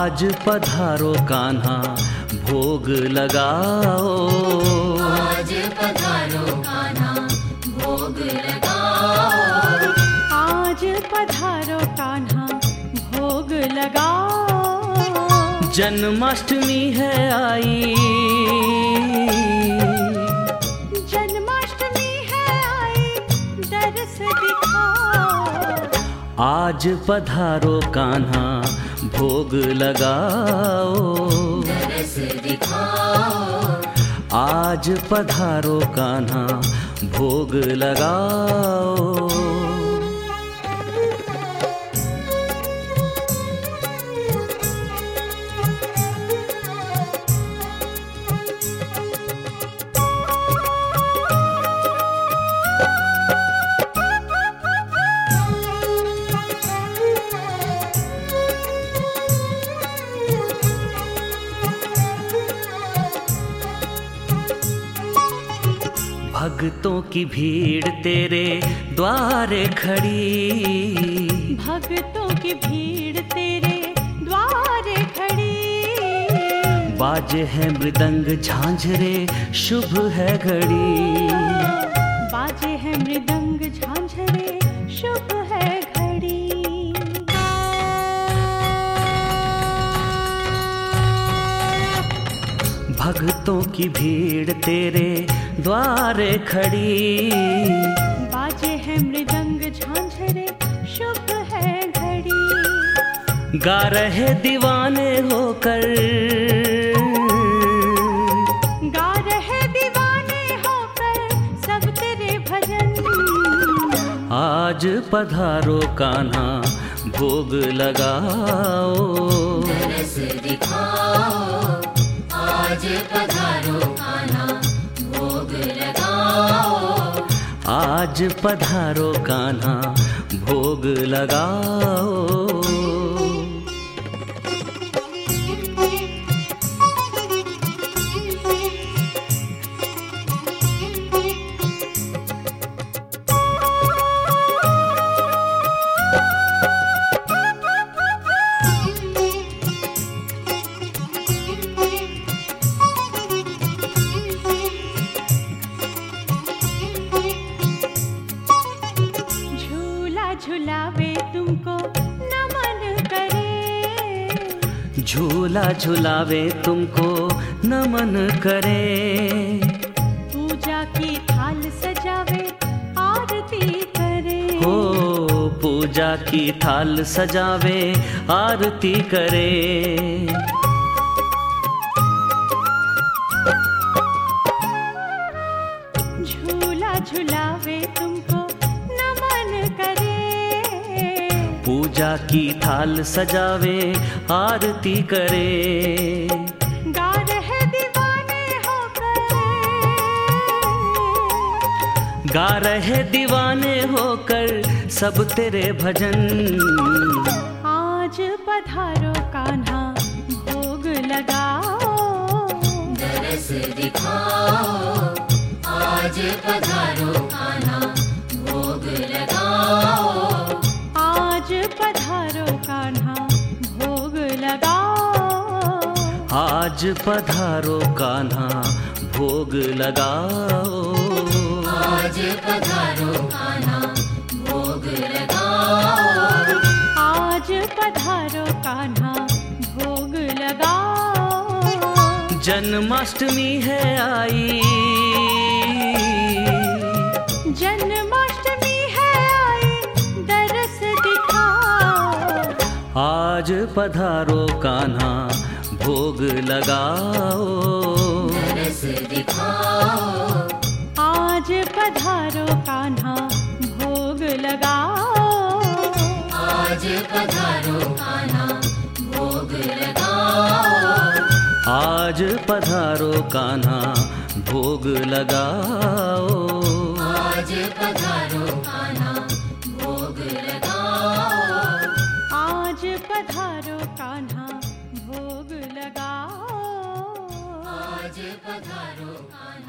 आज पधारो कान्हा भोग लगाओ। आज पधारो कान्हा भोग लगाओ। आज पधारो कान्हा भोग लगाओ। जन्माष्टमी है आई, जन्माष्टमी है आई, दरस दिखाओ। आज पधारो कान्हा भोग लगाओ। दरस दिखाओ। आज पधारो कान्हा भोग लगाओ। भक्तों की भीड़ तेरे द्वारे खड़ी, भक्तों की भीड़ तेरे द्वारे खड़ी। बाजे है मृदंग झांझरे शुभ है घड़ी, बाजे है मृदंग झांझरे शुभ है घड़ी। भक्तों की भीड़ तेरे द्वारे खड़ी, बाजे है मृदंग झांझरे शुभ है घड़ी। गा रहे दीवाने होकर, गा रहे दीवाने होकर सब तेरे भजन। आज पधारो कान्हा भोग लगाओ। दरस दिखाओ। आज पधारो कान्हा भोग लगाओ। आज पधारो कान्हा भोग लगाओ। झुलावे तुमको नमन करे, झूला झुलावे तुमको नमन करे। पूजा की थाल सजावे आरती करे, हो पूजा की थाल सजावे आरती करे। झूला झुलावे तुमको नमन करे। पूजा की थाल सजावे आरती करे। गा रहे दीवाने होकर, गा रहे दीवाने होकर सब तेरे भजन। आज पधारो कान्हा भोग लगाओ। दरस दिखाओ। आज पधारो कान्हा भोग लगाओ। आज पधारो कान्हा भोग लगाओ। आज पधारो कान्हा भोग लगाओ। आज पधारो कान्हा भोग लगाओ। आज पधारो कान्हा भोग लगाओ। जन्माष्टमी है आई, जन्माष्टमी है आई, दरस दिखाओ। आज पधारो कान्हा भोग लगाओ। दरस दिखाओ। आज पधारो कान्हा भोग लगाओ। आज पधारो कान्हा भोग लगाओ। आज पधारो कान्हा भोग लगाओ। आज पधारो कान्हा भोग लगाओ। आज पधारो कान्हा भोग लगाओ। आज पधारो कान्हा